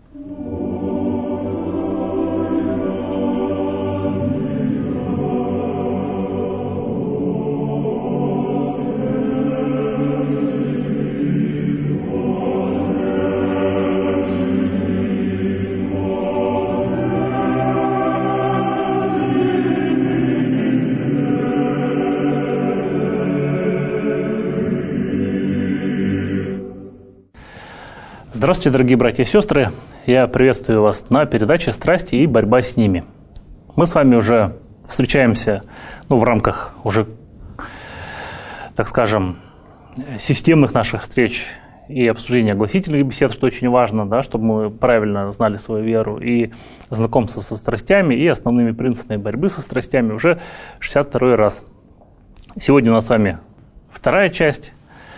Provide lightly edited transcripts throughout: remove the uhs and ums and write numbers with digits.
Здравствуйте, дорогие братья и сестры! Я приветствую вас на передаче «Страсти и борьба с ними». Мы с вами уже встречаемся в рамках уже, так скажем, системных наших встреч и обсуждения огласительных бесед, что очень важно, да, чтобы мы правильно знали свою веру, и знакомство со страстями и основными принципами борьбы со страстями уже 62-й раз. Сегодня у нас с вами вторая часть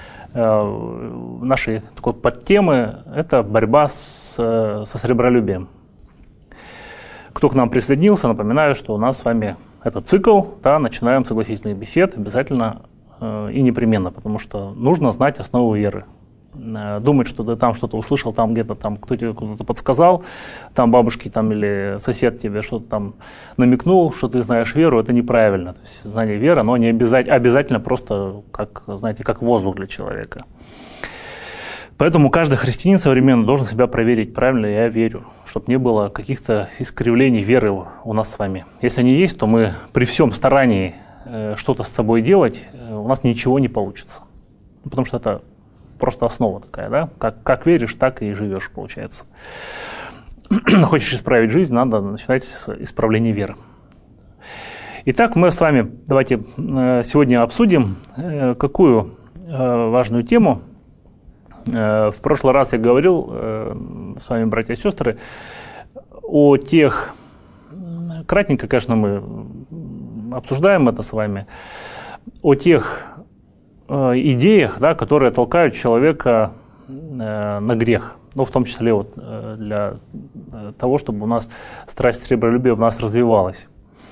нашей такой подтемы – это борьба со сребролюбием. Кто к нам присоединился, напоминаю, что у нас с вами этот цикл, да, начинаем с огласительных бесед обязательно и непременно, потому что нужно знать основу веры. Думать, что ты там что-то услышал, там где-то там кто тебе куда-то подсказал, там бабушки там, или сосед тебе что-то там намекнул, что ты знаешь веру, это неправильно. То есть знание веры, оно не обязательно просто, как, знаете, как воздух для человека. Поэтому каждый христианин современный должен себя проверить, правильно я верю, чтобы не было каких-то искривлений веры у нас с вами. Если они есть, то мы при всем старании что-то с собой делать, у нас ничего не получится. Потому что это просто основа такая, да? Как веришь, так и живешь, получается. Хочешь исправить жизнь, надо начинать с исправления веры. Итак, мы с вами давайте сегодня обсудим какую важную тему. В прошлый раз я говорил с вами, братья и сестры, о тех, кратенько, конечно, мы обсуждаем это с вами, о тех идеях, да, которые толкают человека на грех, в том числе для того, чтобы у нас страсть сребролюбия в нас развивалась.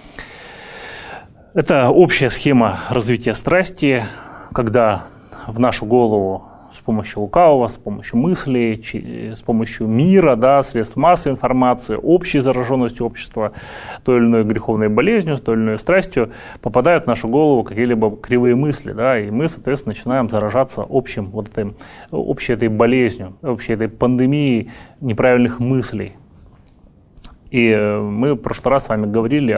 Это общая схема развития страсти, когда в нашу голову с помощью лукавого, с помощью мыслей, с помощью мира, да, средств массовой информации, общей зараженностью общества той или иной греховной болезнью, той или иной страстью попадают в нашу голову какие-либо кривые мысли, да, и мы, соответственно, начинаем заражаться общей этой болезнью, общей этой пандемией неправильных мыслей. И мы в прошлый раз с вами говорили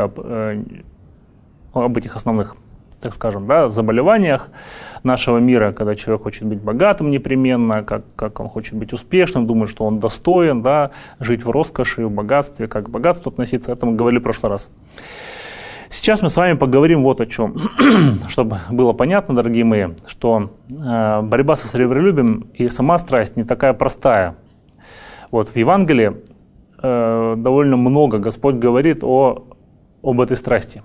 об этих основных, так скажем, да, заболеваниях нашего мира, когда человек хочет быть богатым непременно, как он хочет быть успешным, думает, что он достоин, да, жить в роскоши, в богатстве, как к богатству относиться. Это мы говорили в прошлый раз. Сейчас мы с вами поговорим вот о чем. Чтобы было понятно, дорогие мои, что борьба со сребролюбием и сама страсть не такая простая. Вот в Евангелии довольно много Господь говорит об этой страсти,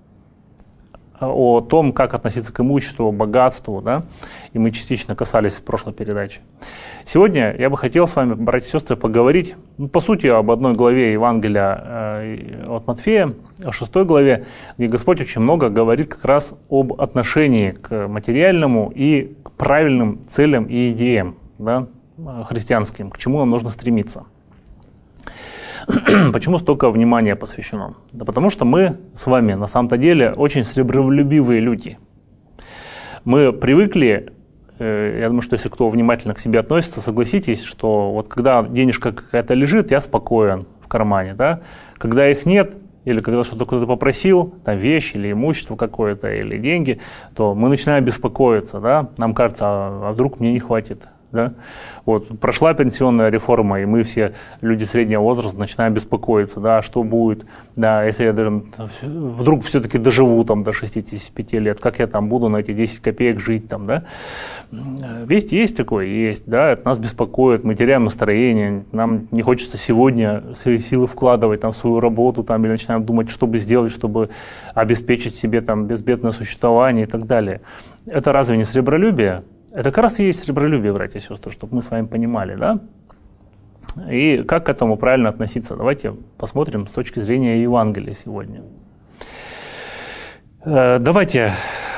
о том, как относиться к имуществу, богатству, да, и мы частично касались в прошлой передаче. Сегодня я бы хотел с вами, братья и сестры, поговорить, по сути, об одной главе Евангелия от Матфея, о 6 главе, где Господь очень много говорит как раз об отношении к материальному и к правильным целям и идеям, да, христианским, к чему нам нужно стремиться. Почему столько внимания посвящено? Да потому что мы с вами на самом-то деле очень сребролюбивые люди. Мы привыкли, я думаю, что если кто внимательно к себе относится, согласитесь, что вот когда денежка какая-то лежит, я спокоен в кармане, да? Когда их нет, или когда что-то кто-то попросил, там вещь или имущество какое-то, или деньги, то мы начинаем беспокоиться, да? Нам кажется, а вдруг мне не хватит. Да? Вот, прошла пенсионная реформа, и мы все, люди среднего возраста, начинаем беспокоиться, да, что будет, да, если я вдруг все-таки доживу там, до 65 лет, как я там буду на эти 10 копеек жить. Там, да? Весть есть такое? Есть, да, это нас беспокоит, мы теряем настроение, нам не хочется сегодня свои силы вкладывать там, в свою работу, там, или начинаем думать, что бы сделать, чтобы обеспечить себе там, безбедное существование и так далее. Это разве не сребролюбие? Это как раз и есть сребролюбие, братья и сестры, чтобы мы с вами понимали, да? И как к этому правильно относиться? Давайте посмотрим с точки зрения Евангелия сегодня. Давайте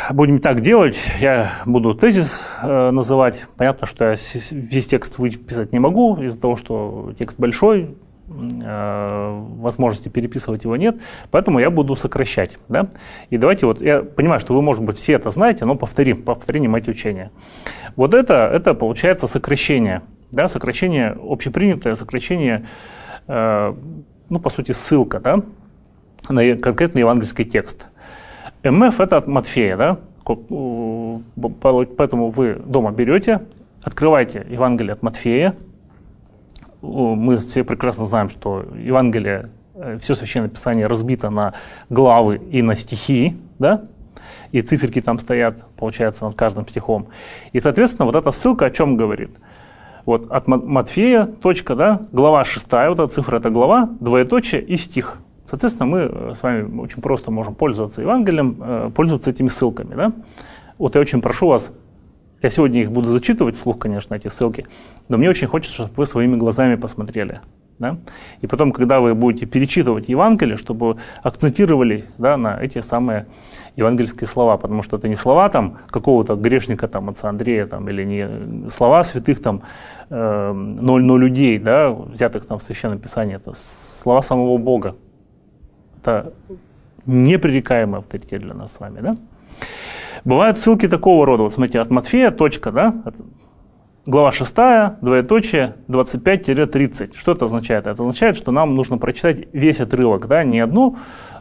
будем так делать. Я буду тезис называть. Понятно, что я весь текст выписать не могу из-за того, что текст большой, возможности переписывать его нет, поэтому я буду сокращать. Да? И давайте вот, я понимаю, что вы, может быть, все это знаете, но повторим эти учения. Вот это получается сокращение. Да? Сокращение общепринятое, сокращение, по сути, ссылка, да? На конкретный евангельский текст. МФ – это от Матфея, да? Поэтому вы дома берете, открываете Евангелие от Матфея. Мы все прекрасно знаем, что Евангелие, все Священное Писание разбито на главы и на стихи, да? И циферки там стоят, получается, над каждым стихом. И, соответственно, вот эта ссылка о чем говорит? Вот от Матфея, точка, да, глава 6, вот эта цифра – это глава, двоеточие и стих. Соответственно, мы с вами очень просто можем пользоваться Евангелием, пользоваться этими ссылками. Да? Вот я очень прошу вас, я сегодня их буду зачитывать вслух, конечно, эти ссылки, но мне очень хочется, чтобы вы своими глазами посмотрели. Да? И потом, когда вы будете перечитывать Евангелие, чтобы акцентировали, да, на эти самые евангельские слова, потому что это не слова там, какого-то грешника, там, отца Андрея, там, или не слова святых там, 0 людей, да, взятых там в Священном Писании, это слова самого Бога. Это непререкаемый авторитет для нас с вами. Да? Бывают ссылки такого рода. Вот смотрите, от Матфея, точка, да? Глава 6, двоеточие, 25-30. Что это означает? Это означает, что нам нужно прочитать весь отрывок, да? не одну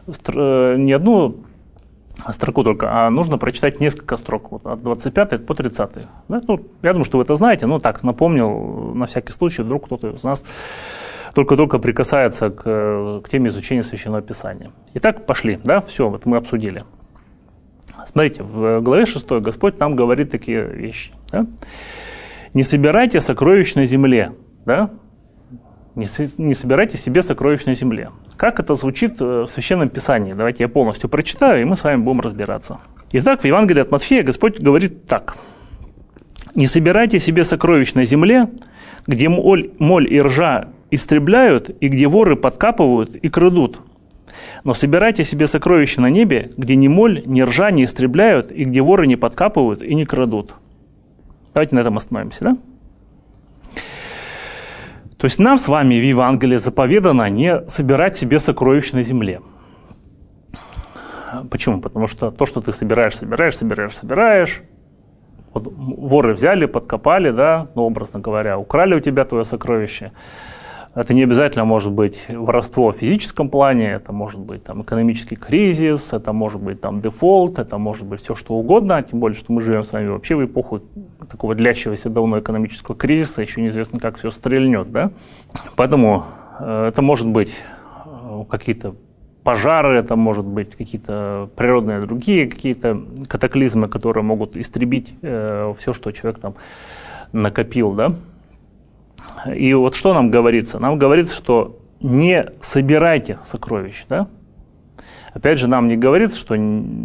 строку только, а нужно прочитать несколько строк, вот, от 25 по 30. Да? Я думаю, что вы это знаете, но так напомнил на всякий случай, вдруг кто-то из нас только-только прикасается к теме изучения Священного Писания. Итак, пошли, да, все, вот мы обсудили. Смотрите, в главе 6 Господь нам говорит такие вещи. Да? Не собирайте сокровищ на земле, да? Не собирайте себе сокровищ на земле. Как это звучит в Священном Писании? Давайте я полностью прочитаю, и мы с вами будем разбираться. Итак, в Евангелии от Матфея Господь говорит так. Не собирайте себе сокровищ на земле, где моль и ржа истребляют, и где воры подкапывают и крадут. Но собирайте себе сокровища на небе, где ни моль, ни ржа не истребляют, и где воры не подкапывают и не крадут. Давайте на этом остановимся, да? То есть нам с вами в Евангелии заповедано не собирать себе сокровища на земле. Почему? Потому что то, что ты собираешь. Вот воры взяли, подкопали, да, образно говоря, украли у тебя твое сокровище. Это не обязательно может быть воровство в физическом плане, это может быть там, экономический кризис, это может быть там, дефолт, это может быть все что угодно, тем более, что мы живем с вами вообще в эпоху такого длящегося давно экономического кризиса, еще неизвестно, как все стрельнет. Да? Поэтому это может быть какие-то пожары, это может быть какие-то природные другие какие-то катаклизмы, которые могут истребить все, что человек там накопил, да? И вот что нам говорится? Нам говорится, что не собирайте сокровищ, да? Опять же, нам не говорится, что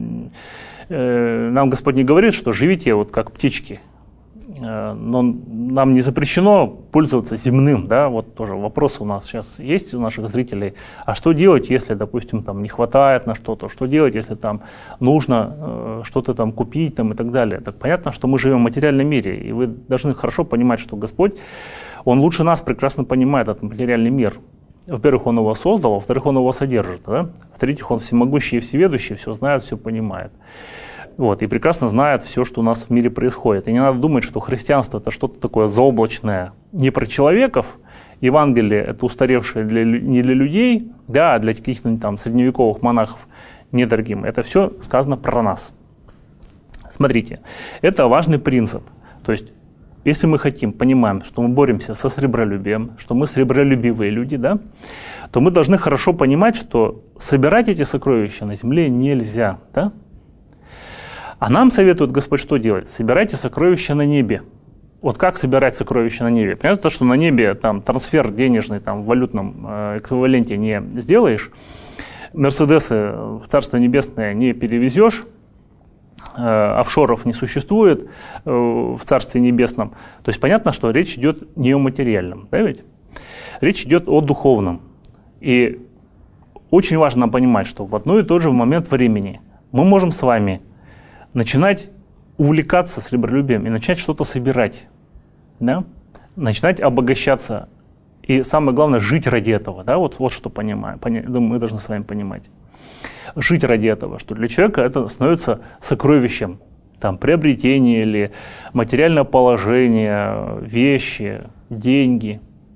нам Господь не говорит, что живите вот как птички. Но нам не запрещено пользоваться земным, да? Вот тоже вопрос у нас сейчас есть у наших зрителей. А что делать, если, допустим, там не хватает на что-то? Что делать, если там нужно что-то там купить там, и так далее? Так понятно, что мы живем в материальном мире, и вы должны хорошо понимать, что Господь, Он лучше нас прекрасно понимает этот материальный мир. Во-первых, Он его создал, во-вторых, Он его содержит. Да? В-третьих, Он всемогущий и всеведущий, все знает, все понимает. Вот, и прекрасно знает все, что у нас в мире происходит. И не надо думать, что христианство – это что-то такое заоблачное не про человеков. Евангелие – это устаревшее не для людей, да, а для каких-то там средневековых монахов недорогим. Это все сказано про нас. Смотрите, это важный принцип. То есть, если мы понимаем, что мы боремся со сребролюбием, что мы сребролюбивые люди, да, то мы должны хорошо понимать, что собирать эти сокровища на земле нельзя. Да? А нам советует Господь что делать? Собирайте сокровища на небе. Вот как собирать сокровища на небе? Понятно, что на небе там, трансфер денежный там, в валютном эквиваленте не сделаешь, Мерседесы в Царство Небесное не перевезешь, офшоров не существует в Царстве Небесном. То есть понятно, что речь идет не о материальном, да ведь? Речь идет о духовном. И очень важно понимать, что в одно и тот же момент времени мы можем с вами начинать увлекаться сребролюбием и начать что-то собирать, да? Начинать обогащаться. И самое главное, жить ради этого. Да? Вот что понимаем, мы должны с вами понимать. Жить ради этого, что для человека это становится сокровищем. Там, приобретение или материальное положение, вещи, деньги.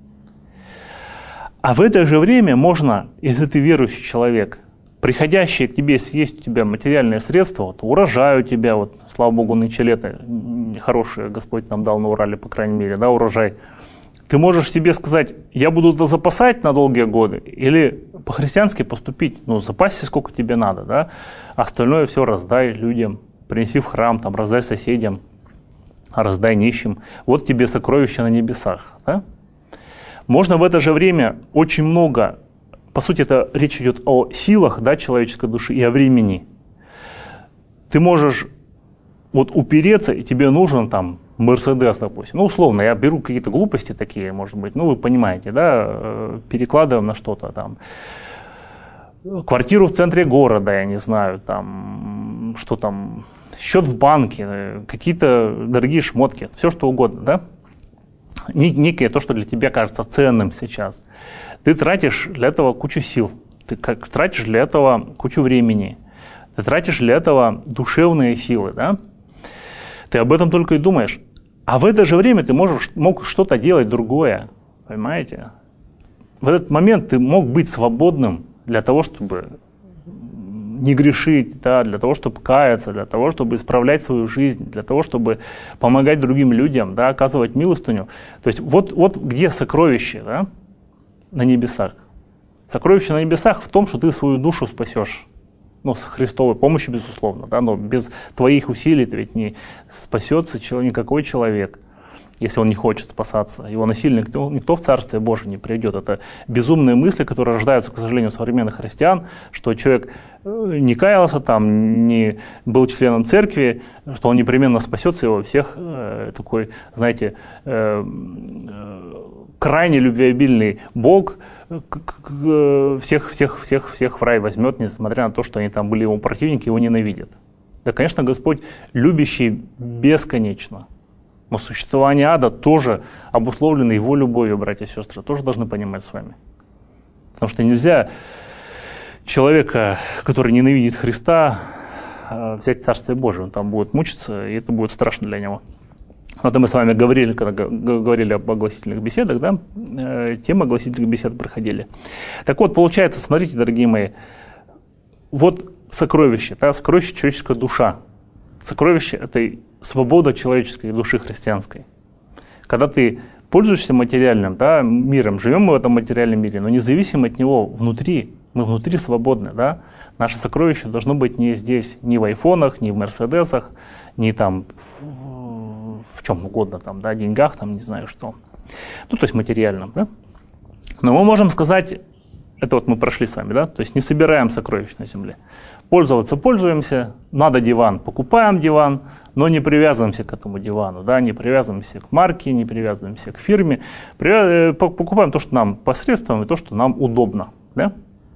А в это же время можно, если ты верующий человек, приходящие к тебе, съесть у тебя материальные средства, вот, урожай у тебя, вот, слава Богу, нынче лето хорошее Господь нам дал на Урале, по крайней мере, да, урожай. Ты можешь себе сказать, я буду это запасать на долгие годы, или по-христиански поступить, ну, запасься сколько тебе надо, да, остальное все раздай людям, принеси в храм, там, раздай соседям, раздай нищим. Вот тебе сокровища на небесах, да. Можно в это же время очень много, по сути, это речь идет о силах, да, человеческой души и о времени. Ты можешь вот упереться, и тебе нужен там Мерседес, допустим. Ну, условно, я беру какие-то глупости такие, может быть, ну, вы понимаете, да, перекладываем на что-то там. Квартиру в центре города, я не знаю, там, что там, счет в банке, какие-то дорогие шмотки, все что угодно, да. Некое то, что для тебя кажется ценным сейчас. Ты тратишь для этого кучу сил, ты тратишь для этого кучу времени, ты тратишь для этого душевные силы, да? Ты об этом только и думаешь. А в это же время ты мог что-то делать другое, понимаете? В этот момент ты мог быть свободным для того, чтобы не грешить, да, для того, чтобы каяться, для того, чтобы исправлять свою жизнь, для того, чтобы помогать другим людям, да, оказывать милостыню. То есть вот где сокровище, да, на небесах. Сокровище на небесах в том, что ты свою душу спасешь. Ну, с Христовой помощью, безусловно, да, но без твоих усилий ты ведь не спасется никакой человек, если он не хочет спасаться. Его насильно никто в Царствие Божие не придет. Это безумные мысли, которые рождаются, к сожалению, у современных христиан, что человек не каялся, там, не был членом церкви, что он непременно спасется, его всех такой, знаете, крайне любвеобильный Бог всех в рай возьмет, несмотря на то, что они там были его противники, его ненавидят. Да, конечно, Господь любящий бесконечно. Но существование ада тоже обусловлено его любовью, братья и сестры, тоже должны понимать с вами. Потому что нельзя человека, который ненавидит Христа, взять в Царствие Божие. Он там будет мучиться, и это будет страшно для него. Вот мы с вами говорили, когда говорили об огласительных беседах, да, темы огласительных бесед проходили. Так вот, получается, смотрите, дорогие мои, вот сокровище, да, сокровище человеческая душа. Сокровище – это свобода человеческой души христианской. Когда ты пользуешься материальным, да, миром, живем мы в этом материальном мире, но независимо от него внутри, мы внутри свободны. Да? Наше сокровище должно быть не здесь, ни в айфонах, ни в мерседесах, ни там в чем угодно, там, да, деньгах, там, не знаю что. Ну, то есть материальном. Да? Но мы можем сказать, это вот мы прошли с вами, да, то есть не собираем сокровищ на земле. Пользоваться пользуемся, надо диван, покупаем диван, но не привязываемся к этому дивану, да, не привязываемся к марке, не привязываемся к фирме, покупаем то, что нам посредством, и то, что нам удобно, да.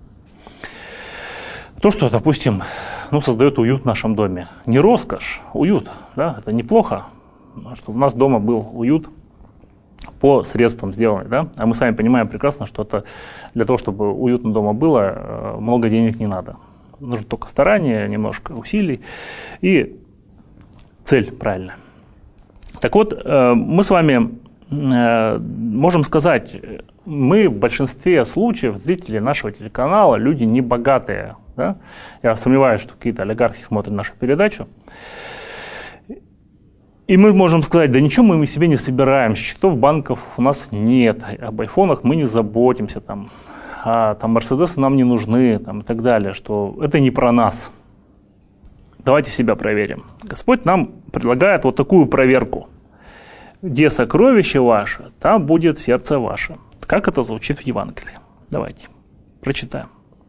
То, что, допустим, ну, создает уют в нашем доме. Не роскошь, уют, да, это неплохо, чтобы у нас дома был уют по средствам сделанный, да, а мы сами понимаем прекрасно, что это для того, чтобы уютно дома было, много денег не надо. Нужно только старание, немножко усилий и цель правильная. Так вот, мы с вами можем сказать, мы в большинстве случаев, зрители нашего телеканала, люди не богатые. Да? Я сомневаюсь, что какие-то олигархи смотрят нашу передачу. И мы можем сказать, да ничего мы себе не собираем, счетов банков у нас нет, об айфонах мы не заботимся, там, а там мерседесы нам не нужны, там, и так далее, что это не про нас. Давайте себя проверим. Господь нам предлагает вот такую проверку. Где сокровище ваше, там будет сердце ваше. Как это звучит в Евангелии? Давайте прочитаем.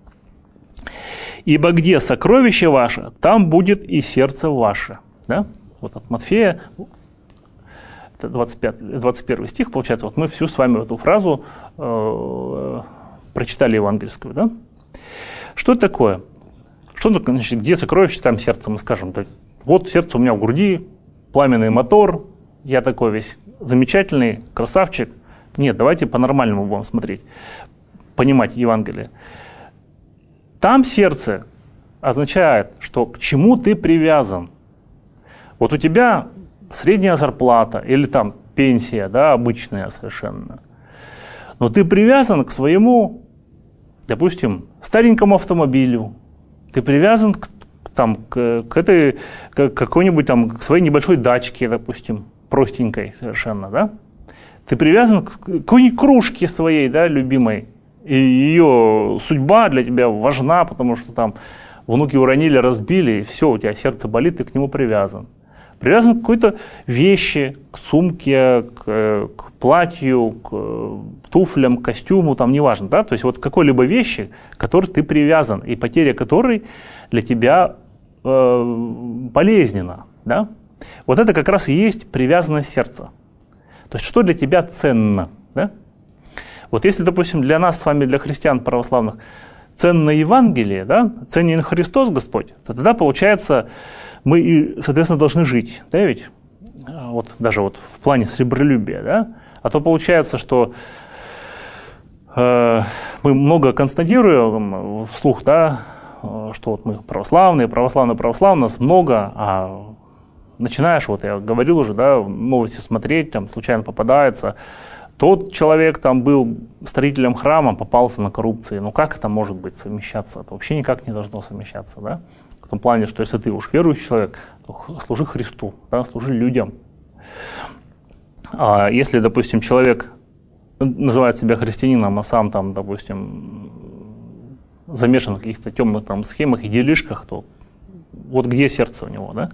Ибо где сокровище ваше, там будет и сердце ваше. Да? Вот от Матфея, это 21 стих, получается, вот мы всю с вами эту фразу прочитали евангельскую, да? Что это такое? Что такое, значит, где сокровище, там сердце? Мы скажем, да Вот сердце у меня в груди, пламенный мотор, я такой весь замечательный, красавчик. Нет, давайте по-нормальному будем смотреть, понимать Евангелие. Там сердце означает, что к чему ты привязан. Вот у тебя средняя зарплата или там пенсия, да, обычная совершенно. Но ты привязан к своему, допустим, старенькому автомобилю. Ты привязан к какой-нибудь там, к своей небольшой дачке, допустим, простенькой совершенно, да? Ты привязан к какой-нибудь кружке своей, да, любимой. И ее судьба для тебя важна, потому что там внуки уронили, разбили, и все, у тебя сердце болит, ты к нему привязан. Привязан к какой-то вещи, к сумке, к платью, к туфлям, к костюму, там неважно, да, то есть вот к какой-либо вещи, к которой ты привязан, и потеря которой для тебя болезненна, да. Вот это как раз и есть привязанность сердца. То есть что для тебя ценно, да? Вот если, допустим, для нас с вами, для христиан православных, ценно Евангелие, да, ценен Христос Господь, то тогда получается мы и, соответственно, должны жить, да, ведь? Вот даже вот в плане сребролюбия, да? А то получается, что мы много констатируем вслух, да, что вот мы православные, нас много, а начинаешь, вот я говорил уже, да, новости смотреть, там случайно попадается, тот человек там был строителем храма, попался на коррупции. Ну как это может быть совмещаться? Это вообще никак не должно совмещаться, да? В том плане, что если ты уж верующий человек, то служи Христу, да, служи людям. А если, допустим, человек называет себя христианином, а сам там, допустим, замешан в каких-то темных там схемах и делишках, то вот где сердце у него, да?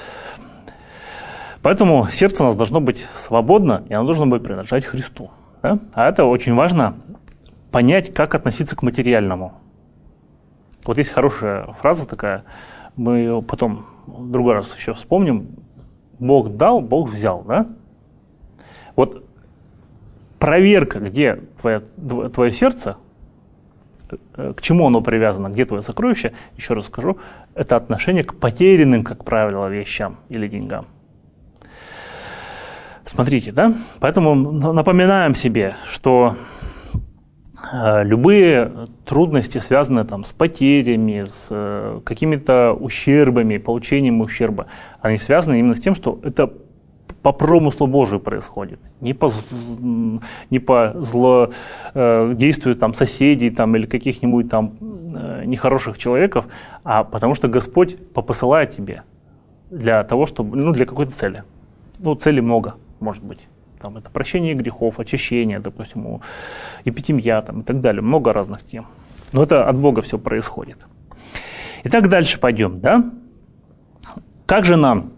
Поэтому сердце у нас должно быть свободно, и оно должно быть принадлежать Христу. Да? А это очень важно понять, как относиться к материальному. Вот есть хорошая фраза такая, мы ее потом в другой раз еще вспомним. Бог дал, Бог взял. Да? Вот проверка, где твое сердце, к чему оно привязано, где твое сокровище, еще раз скажу, это отношение к потерянным, как правило, вещам или деньгам. Смотрите, да? Поэтому напоминаем себе, что любые трудности, связанные там, с потерями, с какими-то ущербами, получением ущерба, они связаны именно с тем, что это по промыслу Божию происходит, не по злодействию там, соседей там, или каких-нибудь там нехороших человеков, а потому что Господь посылает тебе для того, чтобы, ну, для какой-то цели. Ну, целей много. Может быть, там это прощение грехов, очищение, допустим, эпитемия там, и так далее, много разных тем. Но это от Бога все происходит. Итак, дальше пойдем, да? Как же нам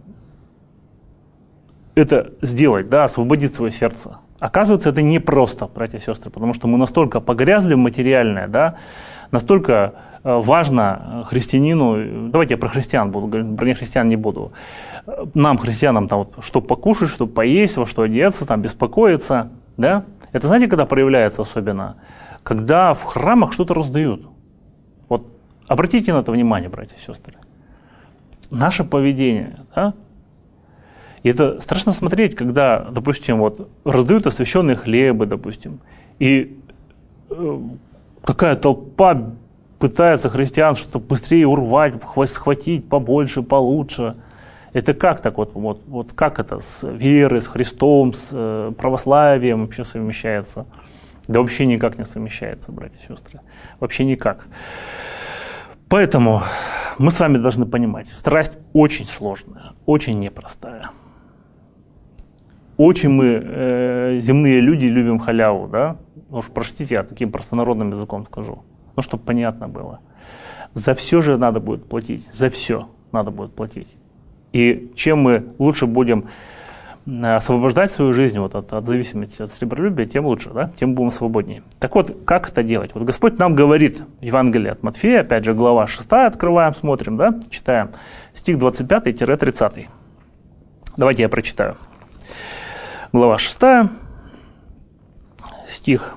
это сделать, да, освободить свое сердце? Оказывается, это непросто, братья и сестры, потому что мы настолько погрязли в материальное, да, настолько важно христианину, давайте я про христиан буду говорить, про нехристиан не буду, нам, христианам, там, вот, что покушать, что поесть, во что одеться, там, беспокоиться, да? Это знаете, когда проявляется особенно? Когда в храмах что-то раздают. Вот обратите на это внимание, братья и сестры. Наше поведение, да? И это страшно смотреть, когда, допустим, вот раздают освященные хлебы, допустим, и такая толпа пытается христиан что-то быстрее урвать, схватить побольше, получше. Это как так вот как это с верой, с Христом, с православием вообще совмещается? Да вообще никак не совмещается, братья и сестры. Вообще никак. Поэтому мы с вами должны понимать, страсть очень сложная, очень непростая. Очень мы, земные люди, любим халяву, да? Ну уж простите, я таким простонародным языком скажу. Ну, чтобы понятно было. За все же надо будет платить, за все надо будет платить. И чем мы лучше будем освобождать свою жизнь вот от зависимости от сребролюбия, тем лучше, да? Тем будем свободнее. Так вот, как это делать? Вот Господь нам говорит в Евангелии от Матфея, опять же, глава 6, открываем, смотрим, да? Читаем, стих 25-30. Давайте я прочитаю. Глава 6, стих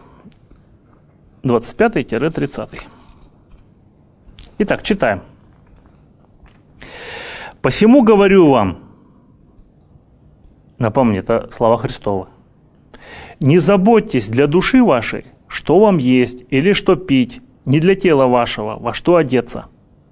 25-30. Итак, читаем. Посему говорю вам, напомню, это слова Христовы, не заботьтесь для души вашей, что вам есть или что пить, не для тела вашего, во что одеться.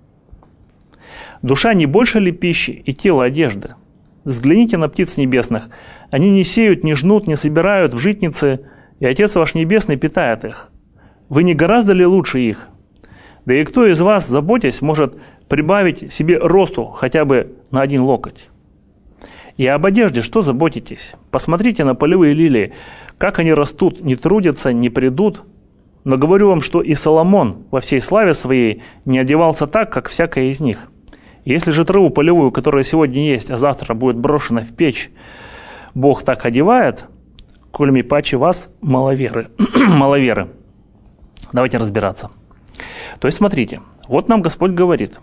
Душа не больше ли пищи и тело одежды? Взгляните на птиц небесных. Они не сеют, не жнут, не собирают в житницы, и Отец ваш Небесный питает их. Вы не гораздо ли лучше их? Да и кто из вас, заботясь, может прибавить себе росту хотя бы на 1 локоть? И об одежде что заботитесь? Посмотрите на полевые лилии, как они растут, не трудятся, не придут. Но говорю вам, что и Соломон во всей славе своей не одевался так, как всякая из них. Если же траву полевую, которая сегодня есть, а завтра будет брошена в печь, Бог так одевает, кольми паче вас маловеры. Маловеры. Давайте разбираться. То есть, смотрите, вот нам Господь говорит,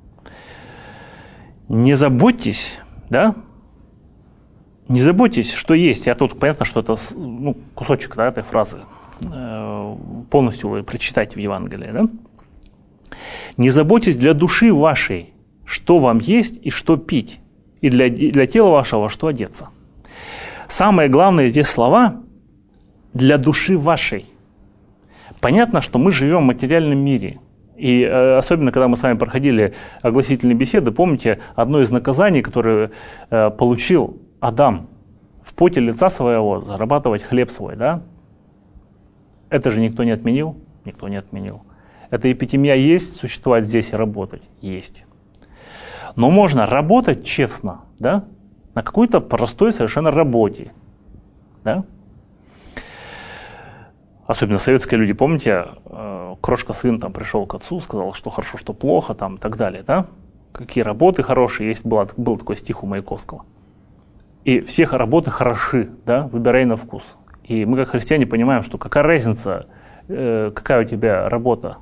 не заботьтесь, да, не заботьтесь, что есть. Я тут, понятно, что это кусочек, да, этой фразы. Полностью вы прочитайте в Евангелии, да? Не заботьтесь для души вашей, что вам есть и что пить, и для тела вашего, что одеться. Самое главное здесь слова «для души вашей». Понятно, что мы живем в материальном мире. И особенно, когда мы с вами проходили огласительные беседы, помните, одно из наказаний, которое получил Адам в поте лица своего, зарабатывать хлеб свой, да? Это же никто не отменил? Никто не отменил. Эта эпитемия есть, существовать здесь и работать? Есть. Но можно работать честно, да? На какой-то простой совершенно работе, да? Особенно советские люди, помните, крошка сын там пришел к отцу, сказал, что хорошо, что плохо, там, и так далее, да? Какие работы хорошие, был такой стих у Маяковского. И все работы хороши, да, выбирай на вкус. И мы, как христиане, понимаем, что какая разница, какая у тебя работа.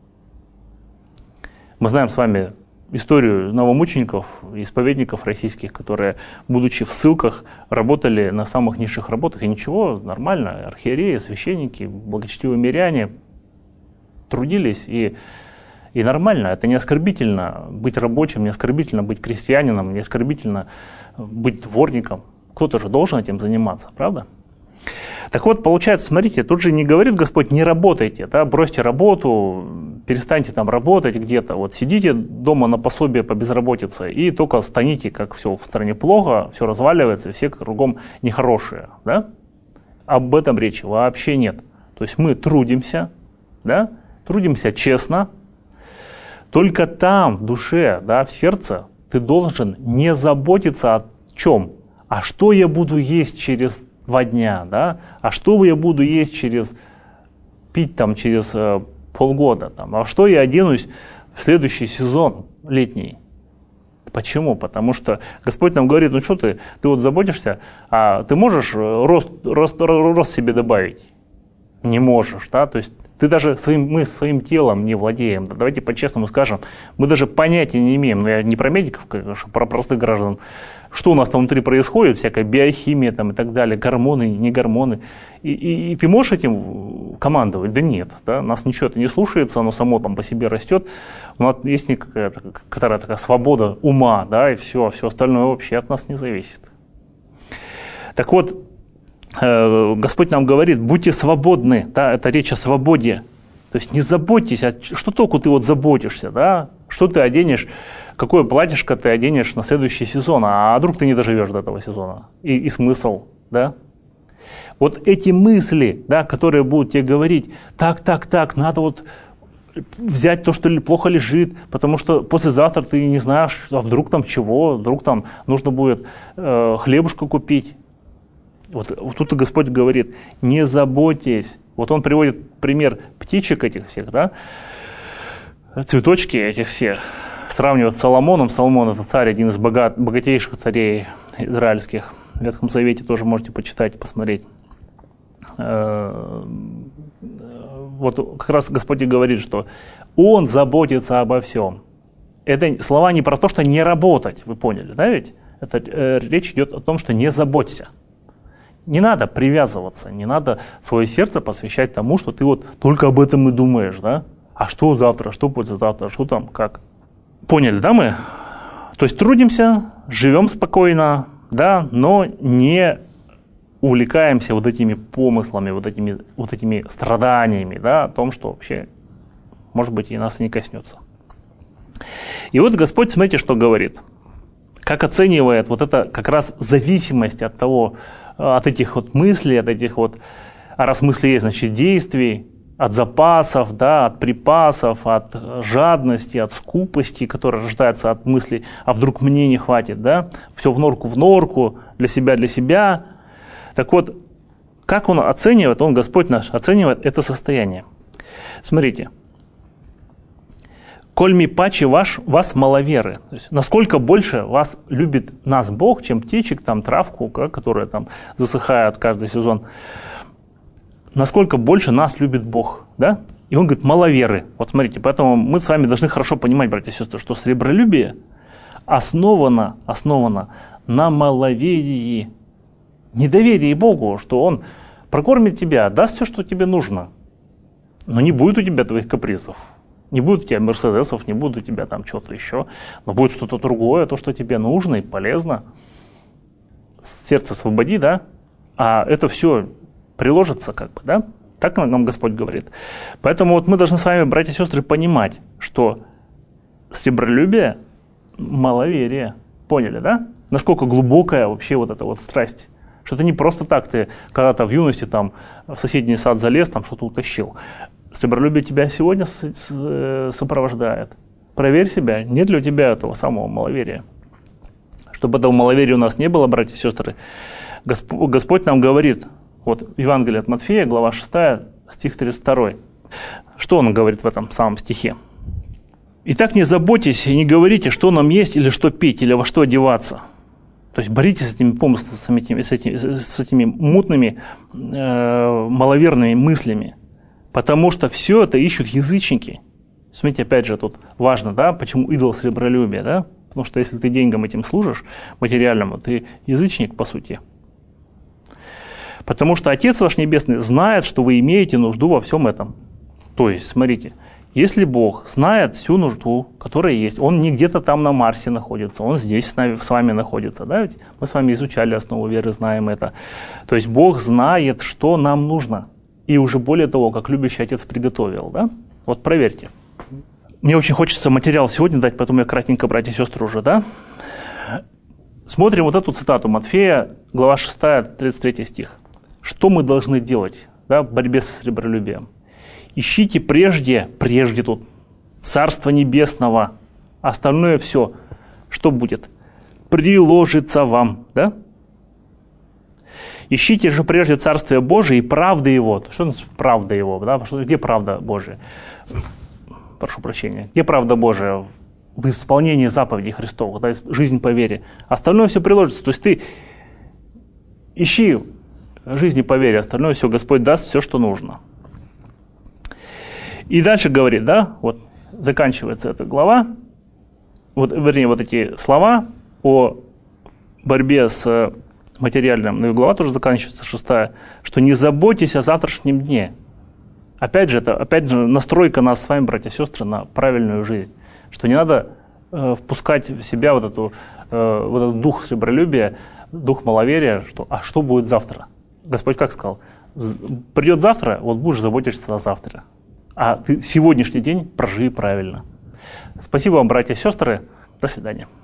Мы знаем с вами историю новомучеников, исповедников российских, которые, будучи в ссылках, работали на самых низших работах, и ничего, нормально, архиереи, священники, благочестивые миряне трудились, и нормально, это не оскорбительно быть рабочим, не оскорбительно быть крестьянином, не оскорбительно быть дворником. Кто-то же должен этим заниматься, правда? Так вот, получается, смотрите, тут же не говорит Господь, не работайте, да, бросьте работу, перестаньте там работать где-то, вот сидите дома на пособие по безработице и только станите, как все в стране плохо, все разваливается, все кругом нехорошие, да? Об этом речи вообще нет. То есть мы трудимся, да, трудимся честно, только там, в душе, да, в сердце, ты должен не заботиться о чем, а что я буду есть через 2 дня, да? А что я буду есть пить там через полгода, там? А что я оденусь в следующий сезон летний? Почему? Потому что Господь нам говорит, ну что ты вот заботишься, а ты можешь рост себе добавить? Не можешь, да? То есть мы своим телом не владеем. Давайте по-честному скажем, мы даже понятия не имеем, но я не про медиков, конечно, про простых граждан, что у нас там внутри происходит, всякая биохимия там и так далее, гормоны, не гормоны. И ты можешь этим командовать? Да нет, да? Нас ничего это не слушается, оно само там по себе растет. У нас есть какая-то такая свобода ума, да, и все остальное вообще от нас не зависит. Так вот, Господь нам говорит, будьте свободны, да, это речь о свободе. То есть не заботьтесь, что толку ты вот заботишься, да? Что ты оденешь, какое платьишко ты оденешь на следующий сезон, а вдруг ты не доживешь до этого сезона. И смысл, да? Вот эти мысли, да, которые будут тебе говорить, так, надо вот взять то, что плохо лежит, потому что послезавтра ты не знаешь, а вдруг там чего, вдруг там нужно будет хлебушка купить. Вот тут Господь говорит, не заботьтесь. Вот он приводит пример птичек этих всех, да, цветочки этих всех, сравнивает с Соломоном. Соломон — это царь, один из богатейших царей израильских. В Ветхом Завете тоже можете почитать, посмотреть. Вот как раз Господь и говорит, что Он заботится обо всем. Это слова не про то, что не работать, вы поняли, да ведь? Речь идет о том, что не заботься. Не надо привязываться, не надо свое сердце посвящать тому, что ты вот только об этом и думаешь, да? А что завтра, что послезавтра, что там, как? Поняли, да, мы? То есть трудимся, живем спокойно, да, но не увлекаемся вот этими помыслами, вот этими страданиями, да, о том, что вообще, может быть, и нас и не коснется. И вот Господь, смотрите, что говорит. Как оценивает вот это как раз зависимость от того, от этих вот мыслей, от этих вот, а раз мысли есть, значит, действий, от запасов, да, от припасов, от жадности, от скупости, которая рождается от мыслей, а вдруг мне не хватит, да, все в норку, для себя. Так вот, как он оценивает, Господь наш, оценивает это состояние. Смотрите. «Коль ми паче вас маловеры». То есть, насколько больше вас любит нас Бог, чем птичек, там, травку, которая там засыхает каждый сезон. Насколько больше нас любит Бог, да? И он говорит, маловеры. Вот смотрите, поэтому мы с вами должны хорошо понимать, братья и сестры, что сребролюбие основано на маловерии, недоверии Богу, что Он прокормит тебя, даст все, что тебе нужно, но не будет у тебя твоих капризов. Не будет у тебя мерседесов, не будет у тебя там что-то еще, но будет что-то другое, то, что тебе нужно и полезно. Сердце освободи, да? А это все приложится, как бы, да? Так нам Господь говорит. Поэтому вот мы должны с вами, братья и сестры, понимать, что сребролюбие – маловерие. Поняли, да? Насколько глубокая вообще вот эта вот страсть. Что это не просто так ты когда-то в юности там в соседний сад залез, там что-то утащил. Сребролюбие тебя сегодня сопровождает. Проверь себя, нет ли у тебя этого самого маловерия. Чтобы этого маловерия у нас не было, братья и сестры, Господь нам говорит, вот Евангелие от Матфея, глава 6, стих 32. Что он говорит в этом самом стихе? «Итак, не заботьтесь и не говорите, что нам есть, или что пить, или во что одеваться». То есть боритесь с этими помыслами, с этими мутными, маловерными мыслями. Потому что все это ищут язычники. Смотрите, опять же, тут важно, да, почему идол сребролюбия, да? Потому что если ты деньгам этим служишь, материальному, ты язычник, по сути. Потому что Отец ваш Небесный знает, что вы имеете нужду во всем этом. То есть, смотрите, если Бог знает всю нужду, которая есть, Он не где-то там на Марсе находится, Он здесь с вами находится, да? Ведь мы с вами изучали основу веры, знаем это. То есть Бог знает, что нам нужно. И уже более того, как любящий Отец приготовил, да? Вот проверьте. Мне очень хочется материал сегодня дать, поэтому я кратенько, братья и сестры, уже, да? Смотрим вот эту цитату Матфея, глава 6, 33 стих. Что мы должны делать, да, в борьбе с сребролюбием? Ищите прежде тут, Царство Небесного, остальное все, что будет? Приложится вам, да? Ищите же прежде Царствие Божие и правды Его. Что значит правда Его? Да? Где правда Божия? Прошу прощения. Где правда Божия? В исполнении заповедей Христовых, да, жизнь по вере. Остальное все приложится. То есть ты ищи жизни по вере, остальное все Господь даст, все, что нужно. И дальше говорит, да, вот заканчивается эта глава, вот эти слова о борьбе с материальным, и глава тоже заканчивается, 6, что не заботьтесь о завтрашнем дне. Опять же, настройка нас с вами, братья и сестры, на правильную жизнь. Что не надо впускать в себя вот этот дух сребролюбия, дух маловерия, что будет завтра? Господь как сказал? Придет завтра, вот будешь заботиться о завтра. А ты сегодняшний день проживи правильно. Спасибо вам, братья и сестры. До свидания.